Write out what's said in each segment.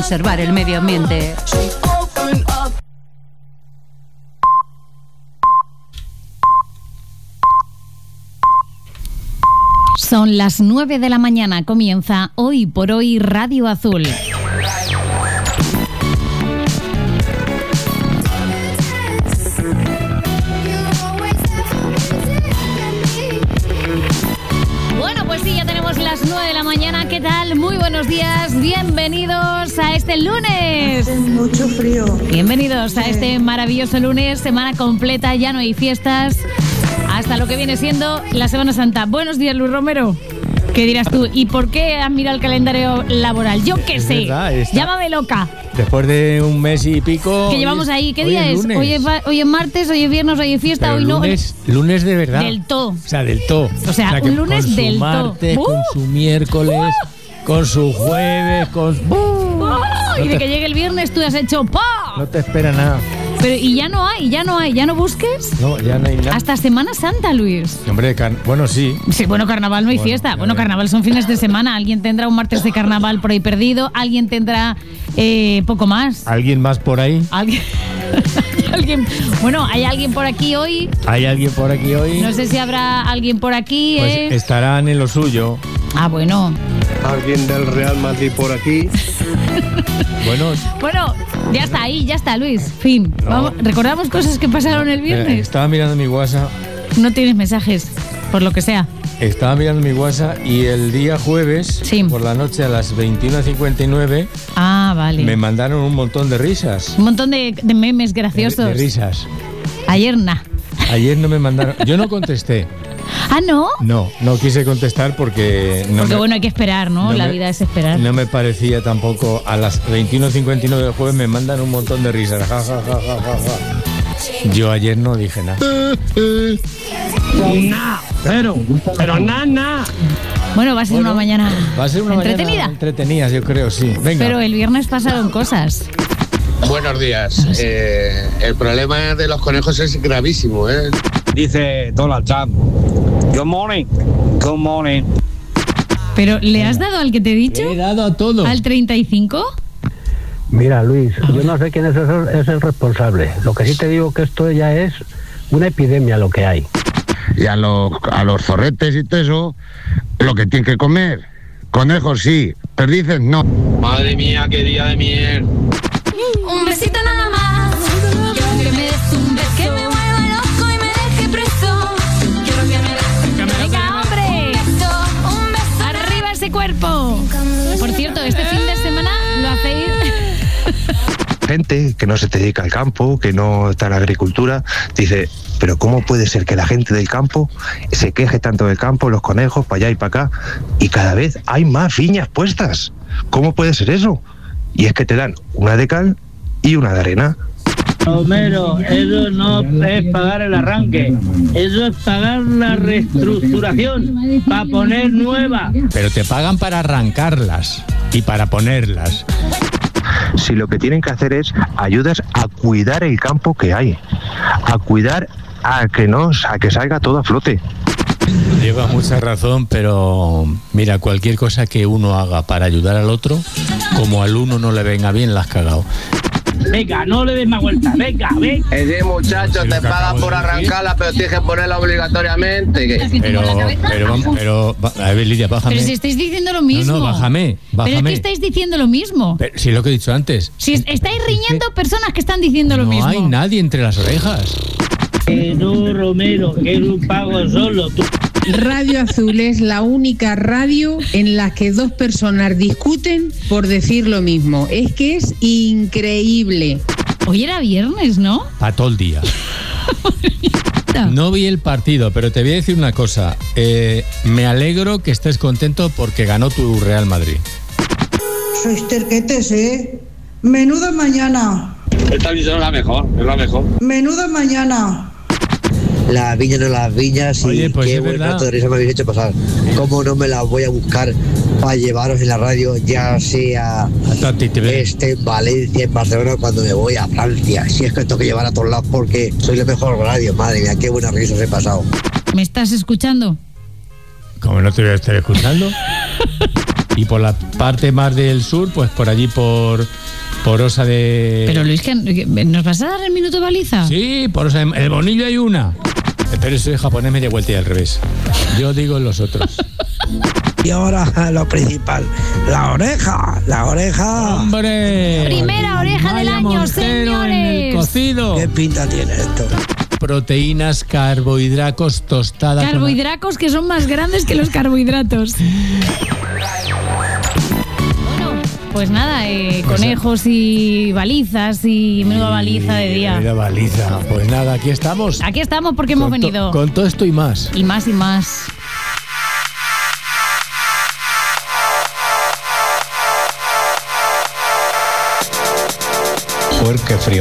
preservar el medio ambiente. Son las 9 de la mañana, comienza Hoy por Hoy Radio Azul. Bueno, pues sí, ya tenemos las 9 de la mañana. ¿Qué tal? Muy buenos días, bienvenidos a este lunes. Hace mucho frío. Bienvenidos a este maravilloso lunes, semana completa, ya no hay fiestas. Hasta lo que viene siendo la Semana Santa. Buenos días, Luis Romero. ¿Qué dirás tú? ¿Y por qué has mirado el calendario laboral? Yo qué sé. Verdad, llámame loca. Después de un mes y pico. ¿Qué llevamos ahí? ¿Qué día es? Hoy es martes, hoy es viernes, hoy es fiesta, pero hoy no. Lunes de verdad. Del todo. O sea, del todo. O sea un lunes del todo. Con su martes, con su miércoles, con su jueves, con. Y de que llegue el viernes tú has hecho ¡pa! No te espera nada. Pero y ya no hay, ya no busques. No, ya no hay nada. Hasta Semana Santa, Luis. Hombre, bueno, sí. Sí, bueno, carnaval no hay fiesta. Bueno, carnaval son fines de semana. Alguien tendrá un martes de carnaval por ahí perdido. Alguien tendrá poco más. ¿Alguien más por ahí? ¿Alguien? Bueno, ¿hay alguien por aquí hoy? ¿Hay alguien por aquí hoy? No sé si habrá alguien por aquí. Pues estarán en lo suyo. Ah, bueno. Alguien del Real Madrid por aquí. Bueno, ya está ahí, ya está, Luis. Fin. No. Vamos, recordamos cosas que pasaron el viernes. Estaba mirando mi WhatsApp. No tienes mensajes, por lo que sea. Estaba mirando mi WhatsApp y el día jueves, sí, por la noche a las 21:59, vale, me mandaron un montón de risas. Un montón de memes graciosos. De risas. Ayer no me mandaron. Yo no contesté. ¿Ah, no? No quise contestar porque... bueno, hay que esperar, ¿no? La vida es esperar. No me parecía tampoco. A las 21:59 del jueves me mandan un montón de risas. Ja, ja, ja, ja, ja, ja. Yo ayer no dije nada. Pero nada. Bueno, va a ser una mañana entretenida. Entretenida, yo creo, sí. Venga. Pero el viernes pasaron cosas. Buenos días. El problema de los conejos es gravísimo, ¿eh? Dice Donald Trump. Good morning. Good morning. ¿Pero le has dado al que te he dicho? Le he dado a todo. ¿Al 35? Mira, Luis, yo no sé quién es el responsable. Lo que sí te digo que esto ya es una epidemia lo que hay. Y a los zorretes y todo eso, lo que tienen que comer. Conejos sí, perdices no. Madre mía, qué día de miel. Un besito nada más. Quiero que me des un beso. Que me vuelva loco y me deje preso. Quiero que me des ¡Venga, hombre! un beso. ¡Arriba ese cuerpo! Por cierto, este fin de semana lo hacéis... Gente que no se dedica al campo, que no está en la agricultura, dice, pero ¿cómo puede ser que la gente del campo se queje tanto del campo, los conejos, para allá y para acá, y cada vez hay más viñas puestas? ¿Cómo puede ser eso? Y es que te dan una de cal y una de arena. Romero, eso no es pagar el arranque, eso es pagar la reestructuración para poner nueva. Pero te pagan para arrancarlas y para ponerlas. Si lo que tienen que hacer es ayudas a cuidar el campo que hay, a cuidar a que salga todo a flote. Lleva mucha razón, pero mira, cualquier cosa que uno haga para ayudar al otro, como al uno no le venga bien, la has cagado. Venga, no le des más vueltas, venga. Ese muchacho te paga por arrancarla, pero tienes que ponerla obligatoriamente. Pero, a ver, Lidia, bájame. Pero si estáis diciendo lo mismo. No, bájame. Pero es que estáis diciendo lo mismo. Pero, si es lo que he dicho antes. Si estáis riñendo personas que están diciendo lo mismo. No hay nadie entre las orejas. No, Romero, que es un pago solo. Radio Azul es la única radio en la que dos personas discuten por decir lo mismo. Es que es increíble. Hoy era viernes, ¿no? Para todo el día. No vi el partido, pero te voy a decir una cosa. Me alegro que estés contento porque ganó tu Real Madrid. Sois terquetes, ¿eh? Menuda mañana. Esta visión es la mejor, Menuda mañana. Las viñas no las viñas y oye, pues qué buen rato de risa me habéis hecho pasar. ¿Cómo no me las voy a buscar para llevaros en la radio, ya sea en Valencia, en Barcelona, cuando me voy a Francia? Si es que tengo que llevar a todos lados porque soy la mejor radio, madre mía, qué buenas risas he pasado. ¿Me estás escuchando? ¿Cómo no te voy a estar escuchando? Y por la parte más del sur, pues por allí por Osa de... Pero Luis, ¿nos vas a dar el minuto baliza? Sí, por Osa de... En el Bonillo hay una. Pero soy japonés media vuelta y al revés. Yo digo los otros. Y ahora lo principal, la oreja. ¡Hombre! Primera oreja del año, señores. En el cocido. ¿Qué pinta tiene esto? Proteínas, carbohidratos, tostadas. Carbohidratos que son más grandes que los carbohidratos. Bueno, pues nada, conejos y balizas y menuda baliza de día. Menuda baliza. Pues nada, aquí estamos. Aquí estamos porque hemos venido. Con todo esto y más. Y más y más. Qué frío.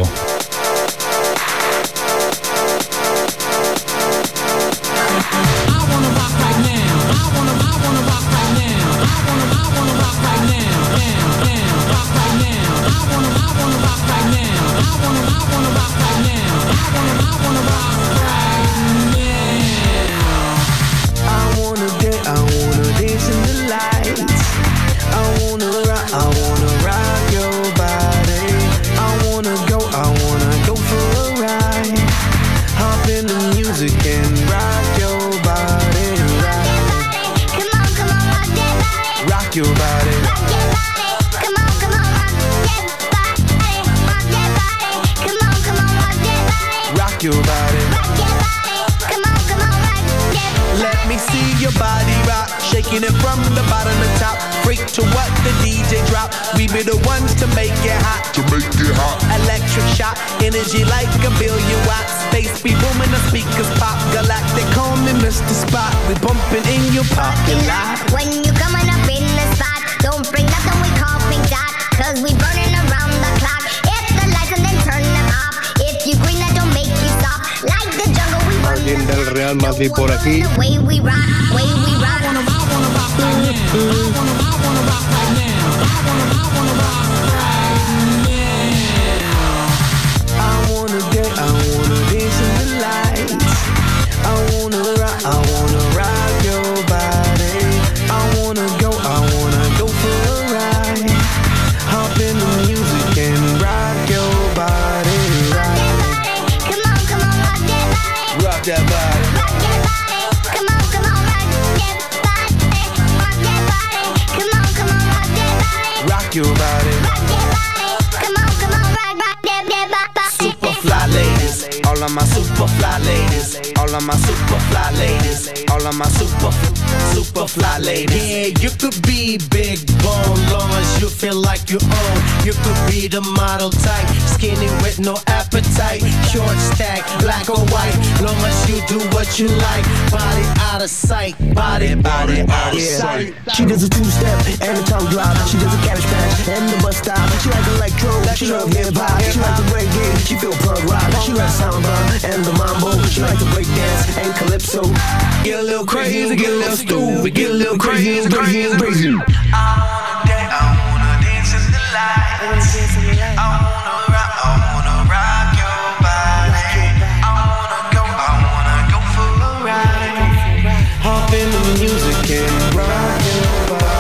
Del Real Madrid por aquí. All of my super fly ladies, all of my super fly ladies, all of my super fly ladies. Yeah, you could be big bone, long as you feel like you own. You could be the model type, skinny with no appetite, short stack, black or white, long as you do what you like. Body out of sight, body out of sight. She does a two-step and a tongue drop. She does a cabbage patch and the bus stop. She like electro, she love hip-hop. She like the reggae, she feel punk rock. She like samba and the mambo. She like to break dance and calypso. Get a little crazy, get a little stupid, get a little crazy, crazy, crazy. I wanna dance in the light. I wanna rock your body. I wanna go for a ride. Hop in the music and rock your body.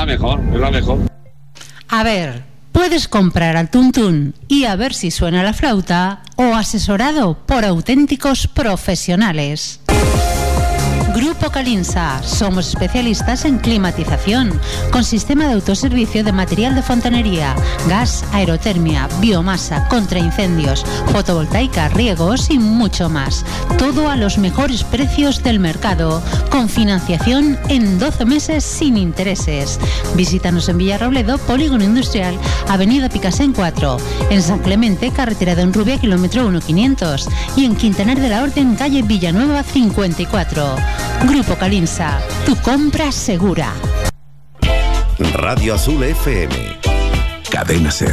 mejor, es la mejor. A ver, puedes comprar al tuntún y a ver si suena la flauta o asesorado por auténticos profesionales. Grupo Calinsa. Somos especialistas en climatización, con sistema de autoservicio de material de fontanería, gas, aerotermia, biomasa, contraincendios, fotovoltaica, riegos y mucho más. Todo a los mejores precios del mercado, con financiación en 12 meses sin intereses. Visítanos en Villarrobledo, Polígono Industrial, Avenida Picassent 4, en San Clemente, carretera de Honrubia, kilómetro 1500, y en Quintanar de la Orden, calle Villanueva 54. Grupo Calinsa, tu compra segura. Radio Azul FM. Cadena Ser.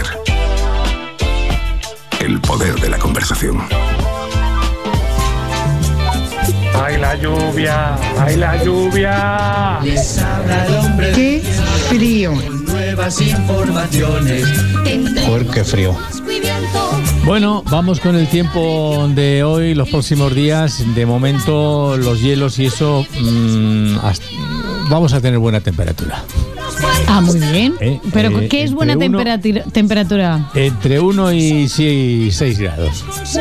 El poder de la conversación. ¡Ay, la lluvia! ¡Ay, la lluvia! ¡Qué frío! Nuevas informaciones. Joder, qué frío. Bueno, vamos con el tiempo de hoy, los próximos días. De momento, los hielos y eso, vamos a tener buena temperatura. Ah, muy bien. Pero ¿qué es buena temperatura? Entre 1 y 6 grados.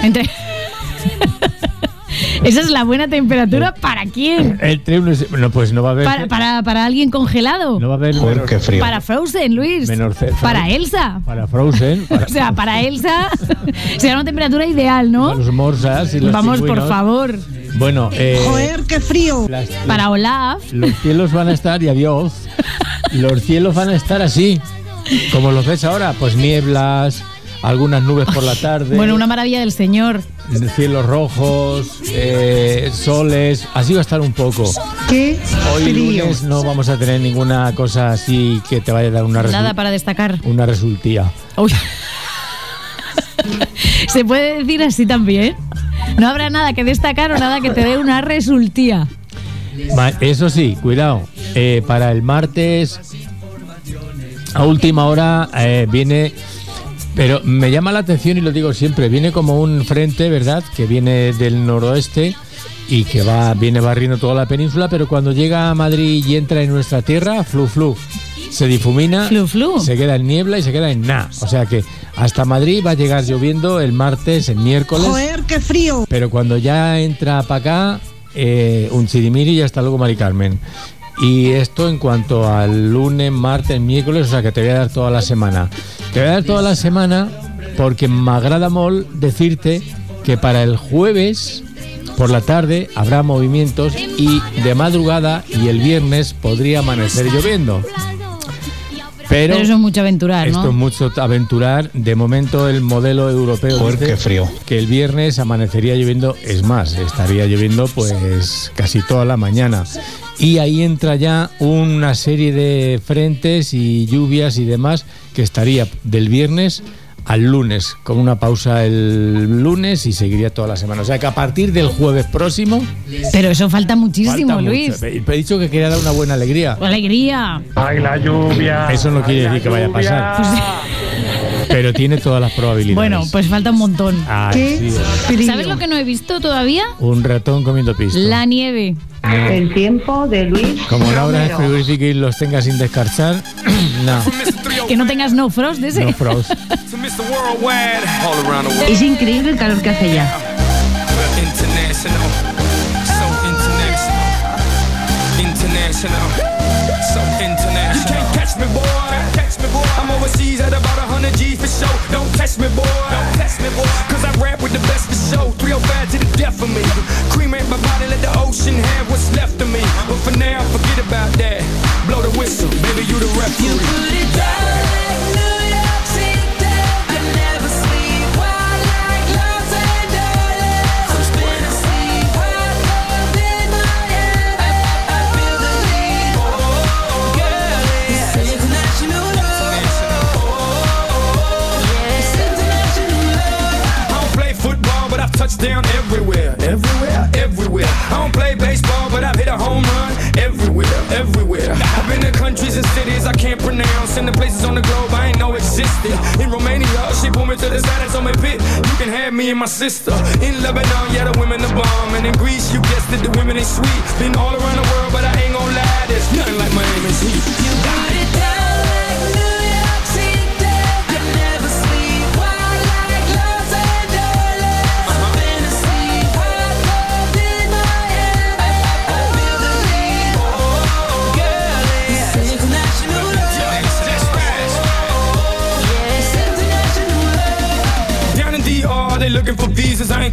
¿Esa es la buena temperatura para quién? Entre 1 y... No, pues no va a haber... ¿Para alguien congelado? No va a haber... Joder, qué frío. Para Frozen, Luis. Para Elsa. Para Frozen. O sea, para Elsa será una temperatura ideal, ¿no? Para los morsas y los Vamos, pingüinos. por favor. Bueno, Joder, qué frío. Para Olaf. Los cielos van a estar, y adiós, los cielos van a estar así, como los ves ahora, pues nieblas, algunas nubes por la tarde. Bueno, una maravilla del Señor. Cielos rojos, soles, así va a estar un poco. ¡Qué Hoy frío! lunes no vamos a tener ninguna cosa así que te vaya a dar una Nada para destacar. una resultía. Uy. ¿Se puede decir así también? No habrá nada que destacar o nada que te dé una resultía. Eso sí, cuidado, para el martes a última hora viene... Pero me llama la atención, y lo digo siempre, viene como un frente, ¿verdad?, que viene del noroeste y que viene barriendo toda la península, pero cuando llega a Madrid y entra en nuestra tierra, flu, se difumina, se queda en niebla y se queda en nada. O sea que hasta Madrid va a llegar lloviendo el martes, el miércoles. Joder, qué frío. Pero cuando ya entra para acá, un chirimiri y hasta luego, Mari Carmen. Y esto en cuanto al lunes, martes, miércoles, o sea que te voy a dar toda la semana. Te voy a dar toda la semana porque me agrada molt decirte que para el jueves por la tarde habrá movimientos y de madrugada y el viernes podría amanecer lloviendo. Pero eso es mucho aventurar, ¿no? Esto es mucho aventurar. De momento el modelo europeo dice qué frío. Que el viernes amanecería lloviendo, es más, estaría lloviendo pues casi toda la mañana. Y ahí entra ya una serie de frentes y lluvias y demás que estaría del viernes al lunes, con una pausa el lunes y seguiría toda la semana. O sea que a partir del jueves próximo... Pero eso falta muchísimo, falta Luis. mucho. He dicho que quería dar una buena alegría. ¡Alegría! ¡Ay, la lluvia! Eso no quiere decir que vaya a pasar. Pero tiene todas las probabilidades. Bueno, pues falta un montón. Ay, sí. ¿Sabes lo que no he visto todavía? Un ratón comiendo pisto. La nieve. El tiempo de Luis Como no abras el Romero. frigorífico y los tengas sin descarchar, no. Que no tengas no frost de ese. No frost. Es increíble el calor que hace ya. International, so international, so international. You can't catch me, boy. I'm overseas at about 100 G's for show. Don't test me, boy. Cause I rap with the best for show. 305 to the death of me. Cremate my body, let the ocean have what's left of me. But for now, forget about that. Blow the whistle, baby, you the referee. You put it down like New York City. I never sleep while like Los Angeles. I'm spinning sleep while love in my head. I feel the need. Oh, girl, it's international love. It's international love. I don't play football, but I've touched down everywhere. Everywhere. I don't play baseball, but I've hit a home run everywhere. I've been to countries and cities I can't pronounce, and the places on the globe I ain't know existed. In Romania, she pulled me to the side and told me, "Pit, you can have me and my sister." In Lebanon, yeah, the women the bomb, and in Greece, you guessed it, the women ain't sweet. Been all around the world, but I ain't gon' lie, there's nothing like Miami's heat. You got it down.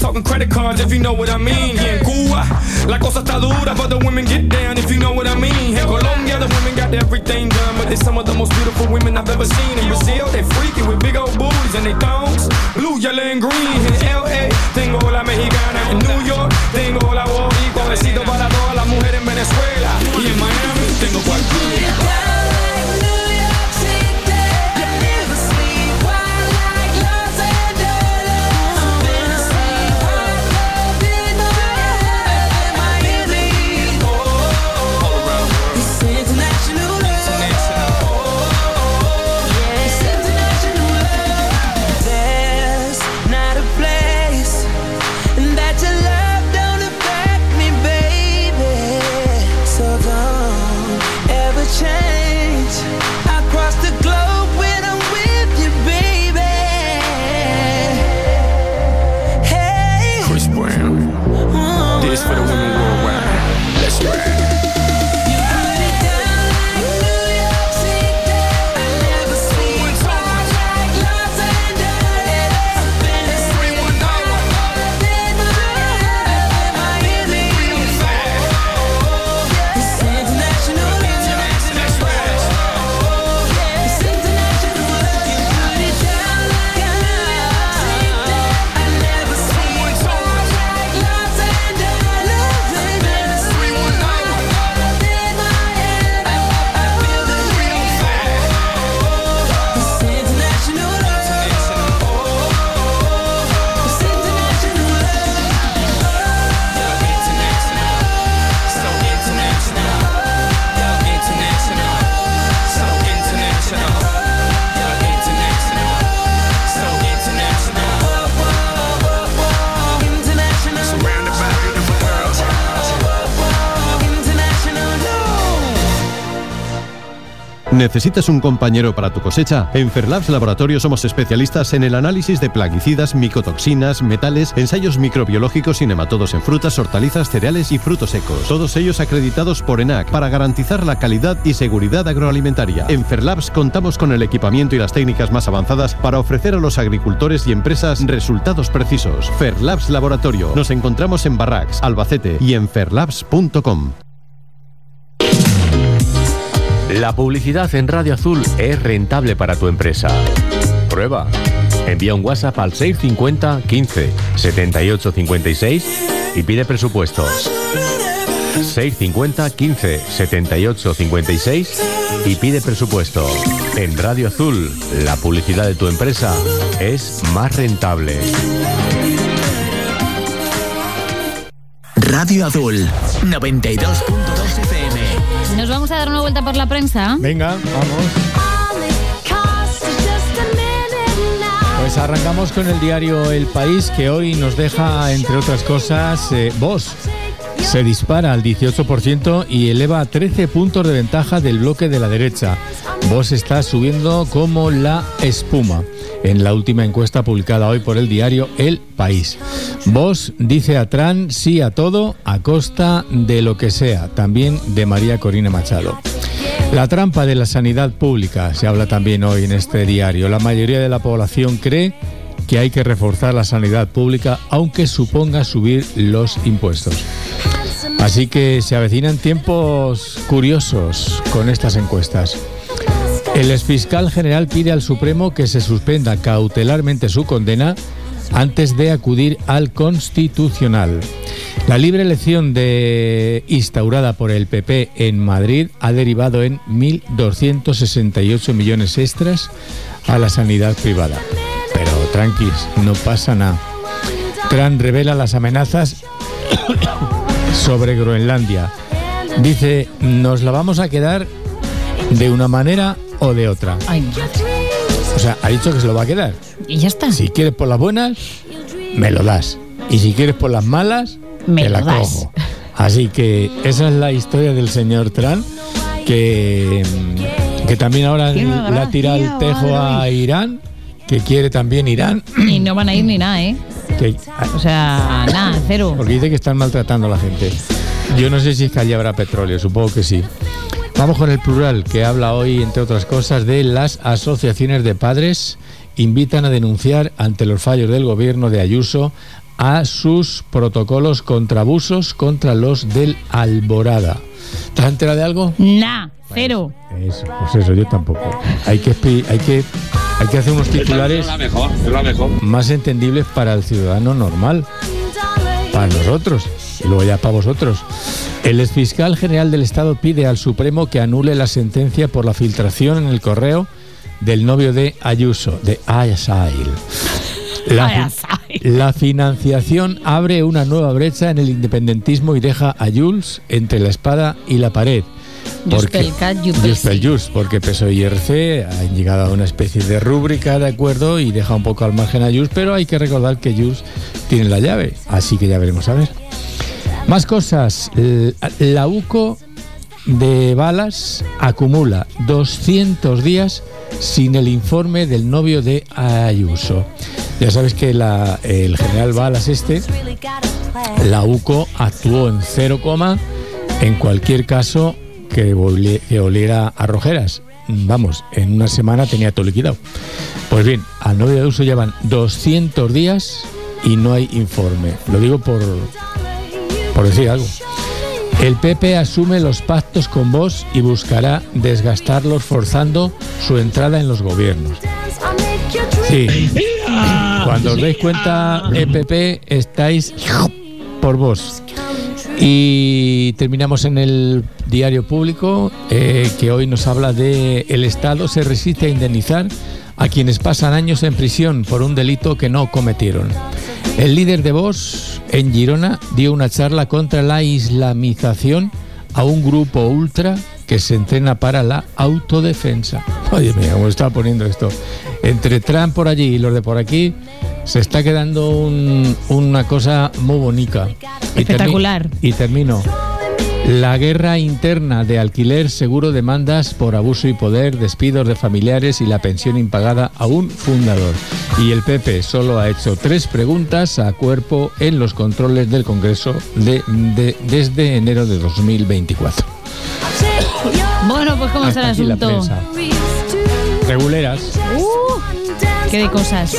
talking credit cards if you know what I mean. Here in Cuba, la cosa está dura, but the women get down if you know what I mean. In Colombia, the women got everything done, but they're some of the most beautiful women I've ever seen. In Brazil, they freaky with big old booties and they thongs, blue, yellow, and green. In LA, tengo la mexicana. In New York, tengo la boricua. Besito para todas las mujeres en Venezuela. Y en Miami, tengo cualquiera. For the women worldwide. Let's ride. ¿Necesitas un compañero para tu cosecha? En Ferlabs Laboratorio somos especialistas en el análisis de plaguicidas, micotoxinas, metales, ensayos microbiológicos y nematodos en frutas, hortalizas, cereales y frutos secos. Todos ellos acreditados por ENAC para garantizar la calidad y seguridad agroalimentaria. En Ferlabs contamos con el equipamiento y las técnicas más avanzadas para ofrecer a los agricultores y empresas resultados precisos. Ferlabs Laboratorio. Nos encontramos en Barracks, Albacete y en ferlabs.com. La publicidad en Radio Azul es rentable para tu empresa. Prueba. Envía un WhatsApp al 650 15 78 56 y pide presupuestos. 650 15 78 56 y pide presupuesto. En Radio Azul, la publicidad de tu empresa es más rentable. Radio Azul, 92.2 FM. Nos vamos a dar una vuelta por la prensa. Venga, vamos. Pues arrancamos con el diario El País, que hoy nos deja, entre otras cosas, Vox se dispara al 18% y eleva a 13 puntos de ventaja del bloque de la derecha. Vox está subiendo como la espuma en la última encuesta publicada hoy por el diario El País. Vox dice a Trump sí a todo a costa de lo que sea, también de María Corina Machado. La trampa de la sanidad pública se habla también hoy en este diario. La mayoría de la población cree que hay que reforzar la sanidad pública aunque suponga subir los impuestos. Así que se avecinan tiempos curiosos con estas encuestas. El exfiscal general pide al Supremo que se suspenda cautelarmente su condena antes de acudir al Constitucional. La libre elección instaurada por el PP en Madrid ha derivado en 1.268 millones extras a la sanidad privada. Pero tranquis, no pasa nada. Trump revela las amenazas sobre Groenlandia. Dice, nos la vamos a quedar de una manera o de otra. Ay, o sea, ha dicho que se lo va a quedar. Y ya está. Si quieres por las buenas, me lo das. Y si quieres por las malas, me te la cojo. Así que esa es la historia del señor Trump, que también ahora le ha tirado el tejo a Irán, que quiere también Irán. Y no van a ir ni nada, ¿eh? O sea, nada, cero. Porque dice que están maltratando a la gente. Yo no sé si es que allí habrá petróleo, supongo que sí. Vamos con el Plural, que habla hoy, entre otras cosas, de las asociaciones de padres. Invitan a denunciar ante los fallos del gobierno de Ayuso a sus protocolos contra abusos contra los del Alborada. ¿Te has enterado de algo? Nah, cero. Pues eso, yo tampoco. Hay que hacer unos titulares Es la mejor. más entendibles para el ciudadano normal, para nosotros y luego ya para vosotros. El exfiscal general del Estado pide al Supremo que anule la sentencia por la filtración en el correo del novio de Ayuso, de Ayasail. La financiación abre una nueva brecha en el independentismo y deja a Junts entre la espada y la pared. Porque PSOE y RC han llegado a una especie de rúbrica de acuerdo y deja un poco al margen a Junts, pero hay que recordar que Junts tiene la llave, así que ya veremos a ver. Más cosas. La UCO de Balas acumula 200 días sin el informe del novio de Ayuso. Ya sabes que el general Balas la UCO actuó en 0, en cualquier caso que oliera a Rojeras. Vamos, en una semana tenía todo liquidado. Pues bien, al novio de Ayuso llevan 200 días y no hay informe. Lo digo por decir algo. El PP asume los pactos con Vox y buscará desgastarlos forzando su entrada en los gobiernos. Sí. Cuando os dais cuenta, PP, estáis por Vox. Y terminamos en el diario Público, que hoy nos habla de el Estado se resiste a indemnizar a quienes pasan años en prisión por un delito que no cometieron. El líder de Vox en Girona dio una charla contra la islamización a un grupo ultra que se entrena para la autodefensa. Oye, mira, cómo está poniendo esto. Entre Trump por allí y los de por aquí, se está quedando una cosa muy bonita. Espectacular. Y termino. La guerra interna de alquiler, seguro, demandas por abuso y poder, despidos de familiares y la pensión impagada a un fundador. Y el PP solo ha hecho 3 preguntas a cuerpo en los controles del Congreso desde enero de 2024. Bueno, pues ¿cómo está el asunto? Reguleras. Qué de cosas.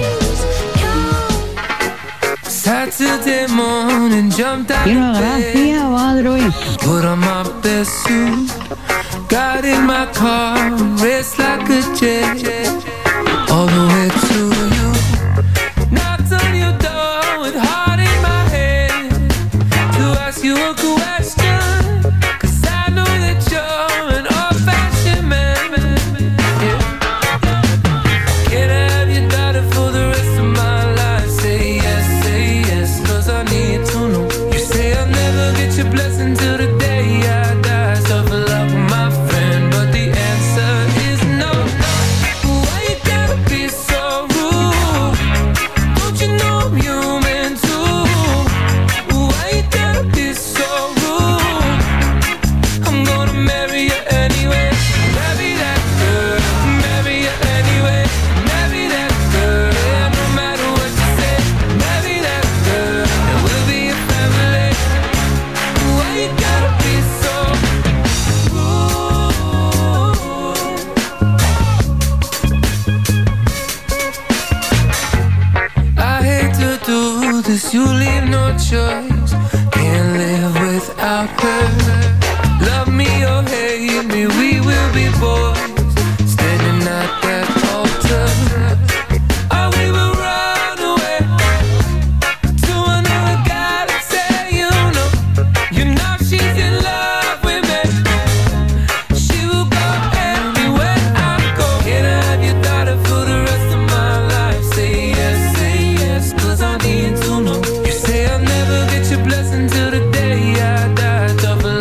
Saturday morning, jumped out Quiero of gracias, bed, Padre. put on my best suit, got in my car, raced like a jet, all the way to you. Knocked on your door with heart in my head to ask you a question, 'cause I know that you're an old-fashioned man. Yeah. Can I have your daughter for the rest of my life? Say yes, 'cause I need to know. You say I'll never get your blessing till the day I die. Suffer love with my friend, but the answer is no. Why you gotta be so rude? Don't you know I'm human too? Why you gotta be so rude? I'm gonna marry you anyway. Marry that girl, marry you anyway. Marry that girl, yeah, no matter what you say. Marry that girl, and we'll be a family. Why you gotta be so rude? I hate to do this, you leave no choice. Can't live without her. Love me or hate me, we will be boys, standing at that altar. Or we will run away to another galaxy, you know she's in love with me. She will go everywhere I go. Can I have your daughter for the rest of my life? Say yes, 'cause I need to know. You say I'll never get your blessing till the day I die. Tough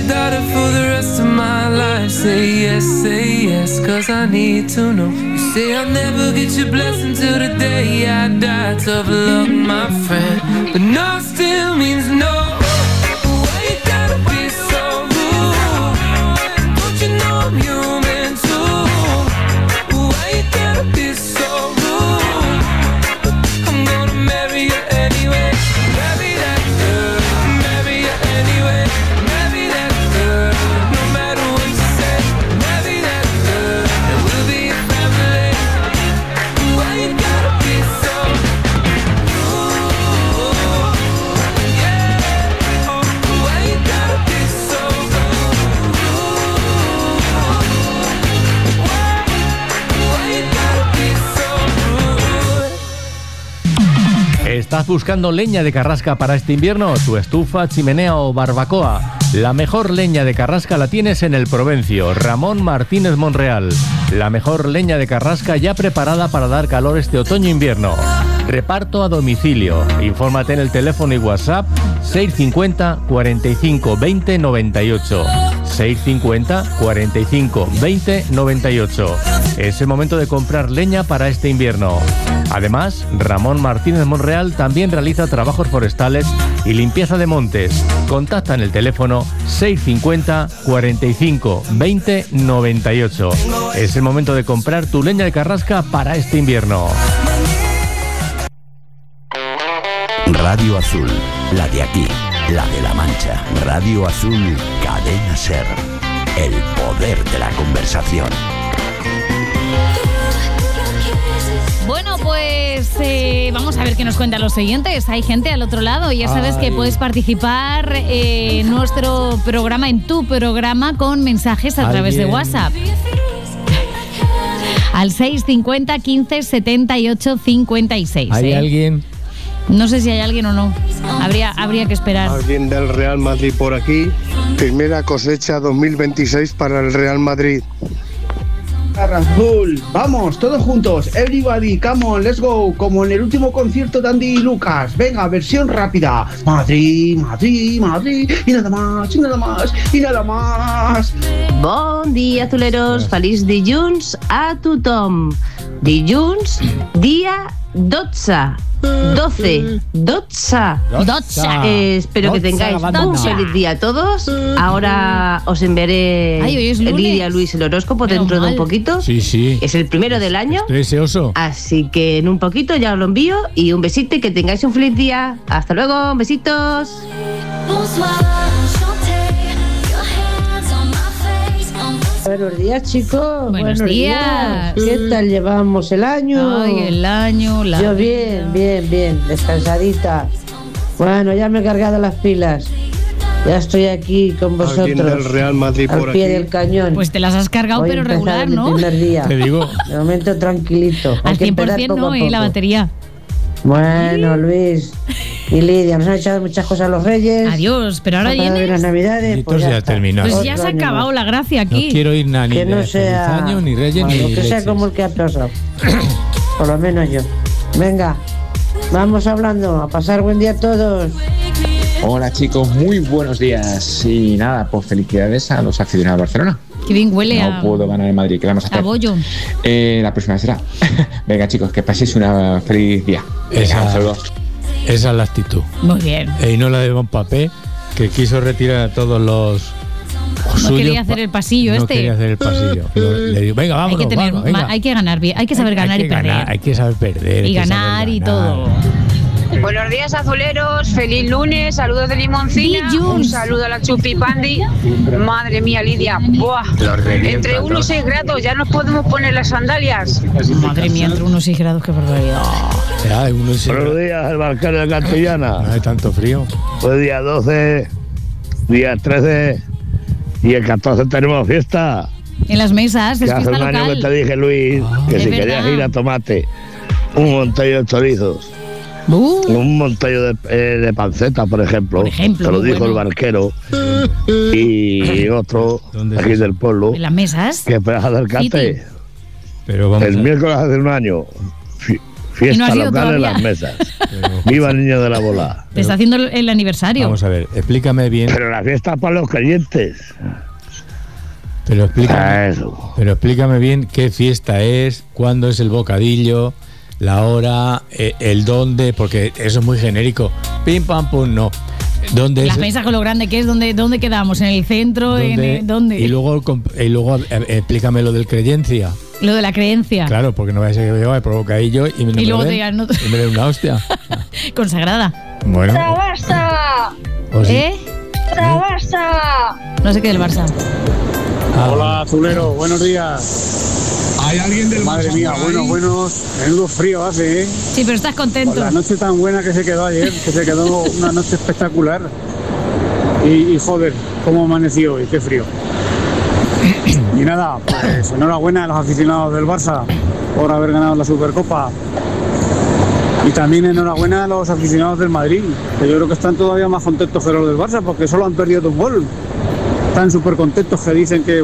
daughter for the rest of my life. Say yes, cause I need to know. You say I'll never get your blessing till the day I die. Tough luck, my friend, but no still means no. Why you gotta be so rude? Don't you know I'm human too? Why you gotta be so rude? I'm gonna marry you anyway. Marry that girl, marry you anyway. Marry that girl, no matter what you say. Marry that girl, and we'll be a family. Why you gotta be so rude? Yeah. Why you gotta be so rude? Why you gotta be so rude? ¿Estás buscando leña de carrasca para este invierno? ¿Tu estufa, chimenea o barbacoa? La mejor leña de carrasca la tienes en el Provencio, Ramón Martínez Monreal. La mejor leña de carrasca ya preparada para dar calor este otoño-invierno. Reparto a domicilio. Infórmate en el teléfono y WhatsApp 650 45 20 98. 650 45 20 98. Es el momento de comprar leña para este invierno. Además, Ramón Martínez Monreal también realiza trabajos forestales y limpieza de montes. Contacta en el teléfono 650 45 20 98. Es el momento de comprar tu leña de carrasca para este invierno. Radio Azul, la de aquí, la de La Mancha. Radio Azul, Cadena Ser. El poder de la conversación. Bueno, pues vamos a ver qué nos cuentan los siguientes. Hay gente al otro lado. Ya sabes que puedes participar en nuestro programa, en tu programa, con mensajes a través de WhatsApp. Al 650 15 78 56. ¿Hay alguien? No sé si hay alguien o no. Habría que esperar. Alguien del Real Madrid por aquí. Primera cosecha 2026 para el Real Madrid. Azul, vamos, todos juntos, everybody, come on, let's go, como en el último concierto de Andy y Lucas. Venga, versión rápida. Madrid, Madrid, Madrid, y nada más, y nada más, y nada más. Bon dia, azuleros, feliç dilluns a tothom. Dilluns, dia 12. 12. Espero que tengáis un feliz día a todos. Ahora os enviaré Lidia, Luis, el horóscopo dentro de un poquito. Sí. Es el primero del año. Estoy deseoso. Así que en un poquito ya os lo envío. Y un besito y que tengáis un feliz día. Hasta luego, besitos. Buenos días, chicos. Buenos días. ¿Qué tal llevamos el año? Ay, el año. Yo bien, descansadita. Bueno, ya me he cargado las pilas. Ya estoy aquí con vosotros. Alguien del Real Madrid por al pie aquí. del cañón. Pues te las has cargado, Voy pero a empezar regular, el ¿no? primer día. Te digo. De momento tranquilito. Hay Al que empezar 100% poco a no, poco. la batería. Bueno, Luis y Lidia, nos han echado muchas cosas los Reyes. Adiós, pero ahora Han pasado vienes. bien las Navidades, pues ya está. terminado. Pues ya se ha Otro acabado año la gracia aquí. No quiero ir ni Que no de sea feliz año, ni Reyes, bueno, ni que sea leches. como el que ha pasado. Por lo menos yo. Venga, vamos hablando. A pasar buen día a todos. Hola chicos, muy buenos días. Y nada, pues felicidades a los aficionados de Barcelona. Qué bien huele No puedo ganar el Madrid, ¿qué vamos a hacer? a bollo. La próxima será. Venga chicos, que paséis una feliz día. Venga, un saludo. Esa es la actitud. Muy bien. Y no la de Bon Papé, que quiso retirar a todos los No suyos. quería hacer el pasillo No este. quería hacer el pasillo. Le digo, venga, vámonos, hay que tener, vamos, venga. hay que ganar bien, hay que saber ganar Hay y que perder. ganar, hay que saber perder. hay Y que saber ganar y ganar. todo. Buenos días, azuleros. Feliz lunes. Saludos de Limoncina. Un saludo a la Chupi Pandi. Madre mía, Lidia. Buah. Entre 1 y 6 grados ya nos podemos poner las sandalias. Madre mía, entre 1 y 6 grados, qué barbaridad. Buenos días, el barquero de Castellana. No hay tanto frío. Pues día 12, día 13 y el 14 tenemos fiesta. En las mesas, es Que hace fiesta un año que local. te dije, Luis, que es si verdad. querías ir a Tomate, un montallo de chorizos, un montallo de panceta, por ejemplo, te lo muy dijo el bueno. barquero, y otro aquí del pueblo, En las mesas. que puedas acercarte. Pero vamos el miércoles hace un año, Y no Fiesta has ido local en todavía. las mesas. Viva el niño de la bola. Te está haciendo el aniversario. Vamos a ver, explícame bien. Pero la fiesta es para los creyentes. Pero explícame bien qué fiesta es, cuándo es el bocadillo, la hora, el dónde, porque eso es muy genérico. Pim, pam, pum, no. ¿Dónde Las es? mesas con lo grande que es, ¿dónde quedamos? ¿En el centro? ¿Dónde? Y luego explícame lo del creyencia. Lo de la creencia. Claro, porque no vaya a ser que yo vaya por bocadillo y me luego den, te digan, no- y me den una hostia. Consagrada. Bueno. ¡Barça! ¿O sí? ¡Barça! No sé qué del Barça. Hola, Azulero, buenos días. ¿Hay alguien del Madre mía, buenos. Menudo frío hace, ¿eh? Sí, pero estás contento. Con la noche tan buena que se quedó ayer, que se quedó una noche espectacular. Y joder, cómo amaneció hoy, qué frío. Y nada, pues enhorabuena a los aficionados del Barça por haber ganado la Supercopa. Y también enhorabuena a los aficionados del Madrid, que yo creo que están todavía más contentos que los del Barça, porque solo han perdido 2 goles. Están súper contentos, que dicen que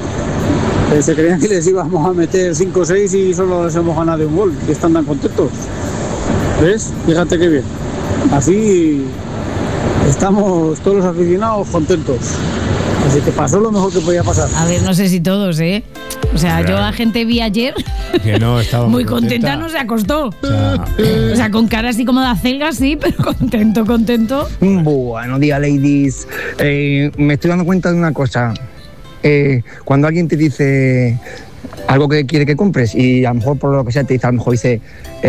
se creían que les íbamos a meter 5 o 6 y solo les hemos ganado de 1 gol. Y están tan contentos. ¿Ves? Fíjate qué bien. Así estamos todos los aficionados contentos. Así que pasó lo mejor que podía pasar. A ver, no sé si todos, ¿eh? O sea, yo a gente vi ayer Que no, estaba muy contenta, no se acostó. O O sea, con cara así como de acelga, sí, pero contento. Buenos días, ladies. Me estoy dando cuenta de una cosa. Cuando alguien te dice algo que quiere que compres y a lo mejor por lo que sea te dice, a lo mejor dice,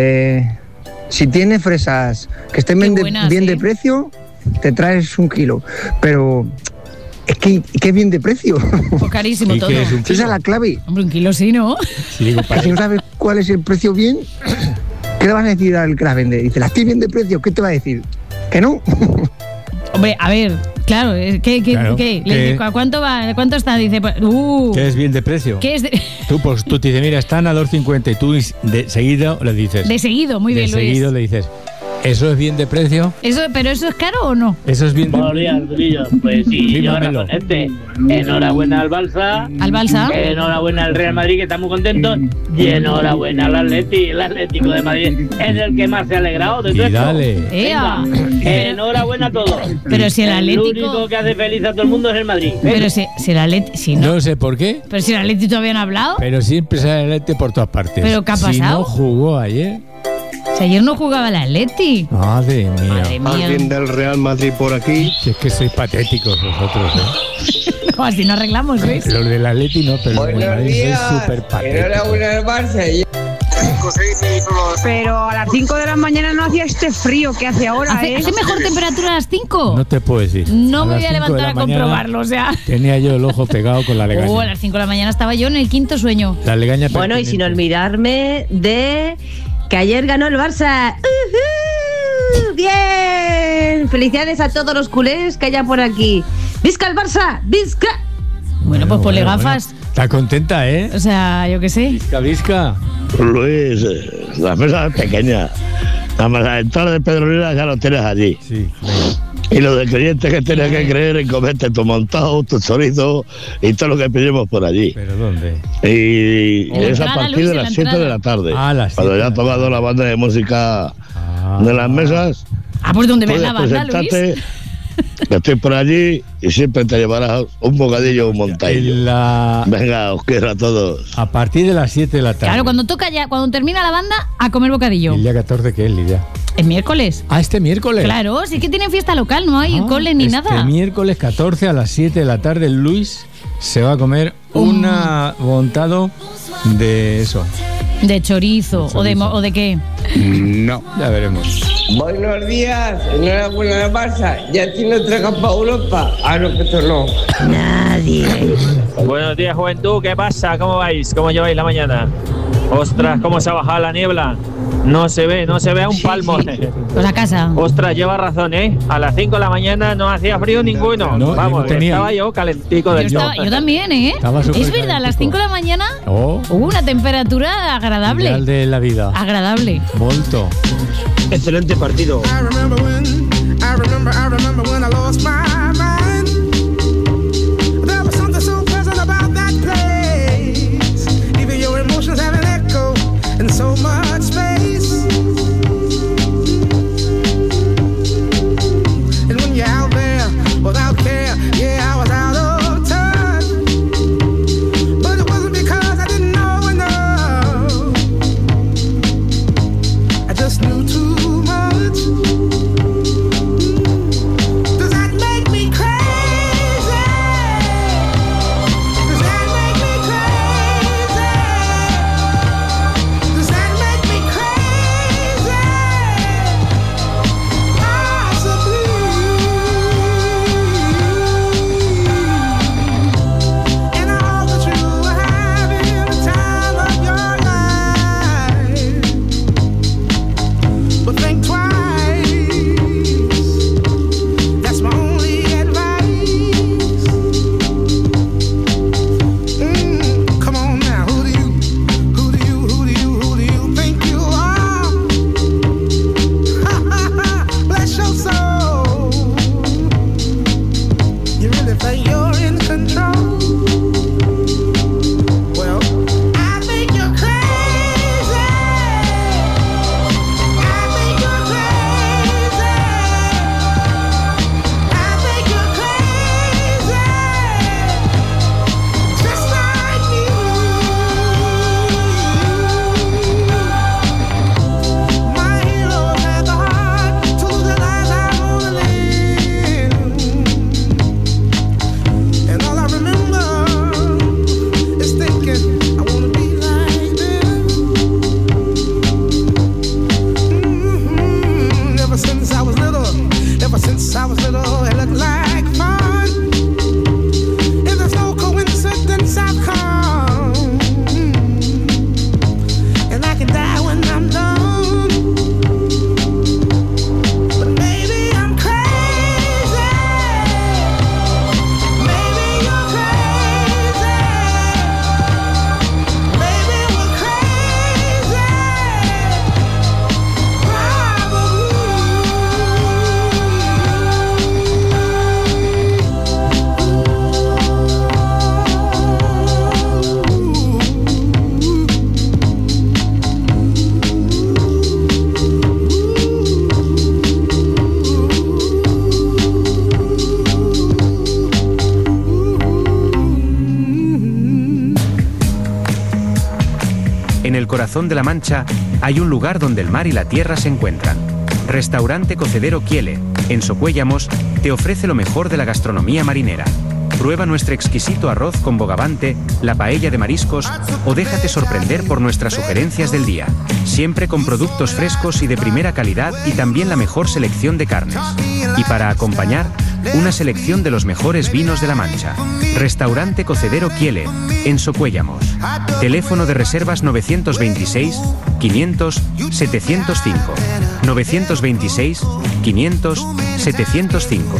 si tienes fresas que estén bien, buenas, bien de precio, te traes 1 kilo. Pero es que es bien de precio. Pues carísimo ¿Y todo. qué es un kilo? Esa es la clave. Hombre, 1 kilo sí, ¿no? Si no sabes cuál es el precio bien, ¿qué le vas a decir al que las vende? Dice, ¿la estoy bien de precio? ¿Qué te va a decir? ¿Que no? Hombre, a ver, claro, ¿qué? Le dice, ¿cuánto va? ¿Cuánto está? Dice, pues, ¿Qué es bien de precio? ¿qué es de, Tú te dices, mira, están a 2,50 y tú de seguido le dices. de seguido? Muy bien, de seguido Luis. le dices, ¿eso es bien de precio? ¿Pero eso es caro o no? ¿Eso es bien de Buenos días, Arturillo. Pues sí, yo ahora con enhorabuena al Barça. ¿Al Barça? Enhorabuena al Real Madrid, que está muy contento. Y enhorabuena al Atleti, el Atlético de Madrid. Es el que más se ha alegrado de todo esto. dale. Venga, enhorabuena a todos. Pero si el Atlético- El único que hace feliz a todo el mundo es el Madrid. Pero si el Atleti... Si no, No sé por qué, pero si el Atleti todavía no ha hablado. pero siempre sale el Atleti por todas partes. ¿Pero qué ha Si pasado? no jugó ayer. Si ayer no jugaba el Atleti. Madre mía. Madre mía. Alguien del Real Madrid por aquí. Si es que sois patéticos vosotros, No, así no arreglamos, Luis. Lo del Atleti no, pero lo del Madrid sois súper patéticos. Enhorabuena al Barça. Pero a las 5 de la mañana no hacía este frío que hace ahora, ¿Hace mejor temperatura a las 5? No te puedo decir. No me las voy a 5 de levantar la a mañana comprobarlo, o sea. Tenía yo el ojo pegado con la legaña. A las 5 de la mañana estaba yo en el 5º sueño. La legaña Bueno, y sin olvidarme de que ayer ganó el Barça. ¡Uhú! ¡Bien! Felicidades a todos los culés que haya por aquí. ¡Visca el Barça! ¡Visca! Bueno, pues ponle gafas. Está contenta, ¿eh? O sea, yo qué sé. Visca. Luis, la mesa es pequeña. La mesa de Pedrolina ya lo tienes allí. Sí. Y lo del creyente que tienes que creer en comerte tu montado, tu chorizo y todo lo que pedimos por allí. ¿Pero dónde? Y En la es a entrada, partir Luis, de en la las 7 de entrada. la tarde. Ah, las cuando 7 ya ha tocado la banda de música de las mesas. Ah, pues donde veas puedes la banda, Luis. presentarte, que estoy por allí y siempre te llevarás un bocadillo o un montadillo. Venga, os quiero a todos. A partir de las 7 de la tarde. Claro, cuando termina la banda, a comer bocadillo. ¿El día 14 qué es, Lidia? ¿El miércoles? Ah, este miércoles. Claro, sí que tienen fiesta local, no hay cole ni Este nada. miércoles 14 a las 7 de la tarde, Luis se va a comer un montado de eso. De chorizo, ¿O de qué? No, ya veremos. Buenos días, enhorabuena al Barça. Ya tiene otra Copa Europa. Ah, no, que esto no. Nadie. Buenos días, juventud. ¿Qué pasa? ¿Cómo vais? ¿Cómo lleváis la mañana? Ostras, ¿cómo se ha bajado la niebla? No se ve a un palmo. Pues a casa. Ostras, lleva razón, ¿eh? A las 5 de la mañana no hacía frío ninguno. No, Vamos, yo no tenía. estaba yo calentico del Yo también, ¿eh? Estaba súper Es verdad, a las 5 de la mañana Oh, hubo una temperatura agradable. ideal de la vida. Agradable. Molto. Excelente partido. I remember when I lost my mind. There was something so pleasant about that place. Even your emotions have an echo in so much space. corazón de la Mancha hay un lugar donde el mar y la tierra se encuentran. Restaurante Cocedero Quiele, en Socuéllamos, te ofrece lo mejor de la gastronomía marinera. Prueba nuestro exquisito arroz con bogavante, la paella de mariscos o déjate sorprender por nuestras sugerencias del día. Siempre con productos frescos y de primera calidad y también la mejor selección de carnes. Y para acompañar, una selección de los mejores vinos de la Mancha. Restaurante Cocedero Quiele, en Socuéllamos. Teléfono de reservas 926 500 705. 926 500 705.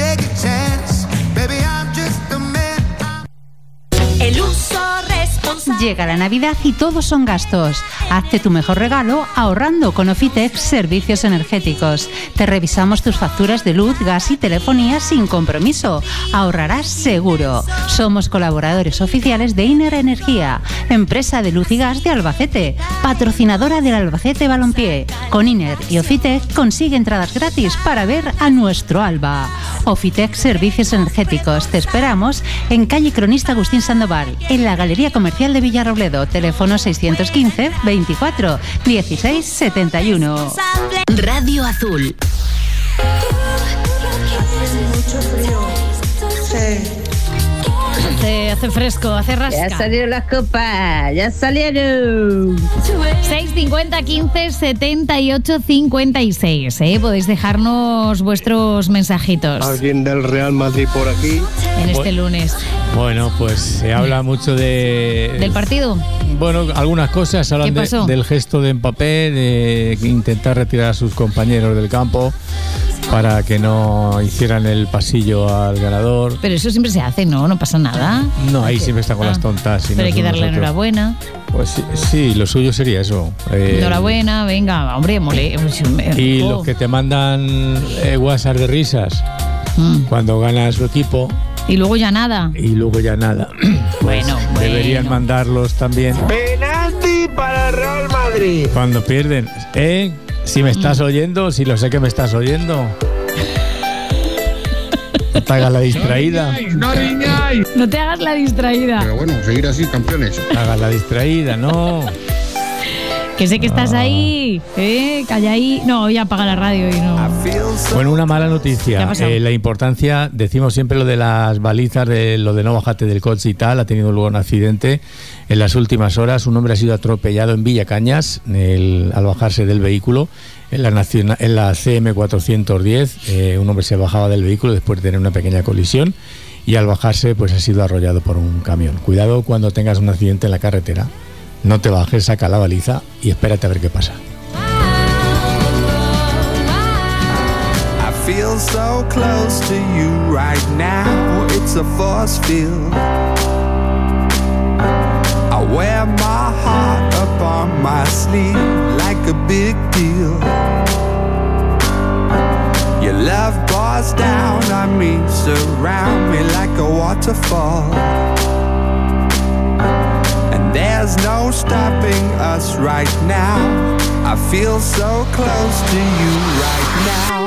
El uso responsable. Llega la Navidad y todos son gastos. Hazte tu mejor regalo ahorrando con Ofitex Servicios Energéticos. Te revisamos tus facturas de luz, gas y telefonía sin compromiso. Ahorrarás seguro. Somos colaboradores oficiales de Iner Energía, empresa de luz y gas de Albacete, patrocinadora del Albacete Balompié. Con Iner y Ofitex consigue entradas gratis para ver a nuestro Alba. Ofitex Servicios Energéticos. Te esperamos en calle Cronista Agustín Sandoval, en la Galería Comercial de Villarrobledo. Teléfono 615 24 16 71. Radio Azul. Hace mucho frío. Sí. Hace fresco, hace rasca. Ya salieron las copas, ya salieron. 650 15 78 56. Podéis dejarnos vuestros mensajitos Alguien del Real Madrid por aquí. en este lunes. Bueno, pues se habla mucho ¿Del partido? Bueno, algunas cosas. Hablan ¿Qué pasó? del gesto de Mbappé, de intentar retirar a sus compañeros del campo para que no hicieran el pasillo al ganador. Pero eso siempre se hace, ¿no? No pasa nada. No, ahí siempre está con las tontas. Pero hay que darle enhorabuena. Pues sí, lo suyo sería eso. Enhorabuena, venga, hombre, mole. Y los que te mandan WhatsApp de risas cuando gana su equipo. Y luego ya nada. Pues Bueno, deberían mandarlos también. Penalti para el Real Madrid. Cuando pierden. Si me estás oyendo, si lo sé que me estás oyendo. No te hagas la distraída. No riñáis. No te hagas la distraída. Pero bueno, seguir así, campeones. No te hagas la distraída, no. Que sé que estás ahí. Calla ahí. No, ya apaga la radio y no. Bueno, una mala ¿Qué ha noticia. pasado? La importancia, decimos siempre lo de las balizas, de lo de no bajarte del coche y tal. Ha tenido luego un accidente en las últimas horas. Un hombre ha sido atropellado en Villacañas al bajarse del vehículo. En la CM 410, un hombre se bajaba del vehículo después de tener una pequeña colisión y al bajarse pues ha sido arrollado por un camión. Cuidado cuando tengas un accidente en la carretera. No te bajes, saca la baliza y espérate a ver qué pasa. I feel so close to you right now. It's a force field. I wear my heart up on my sleeve like a big deal. Your love pours down on me, surround me like a waterfall. And there's no stopping us right now. I feel so close to you right now.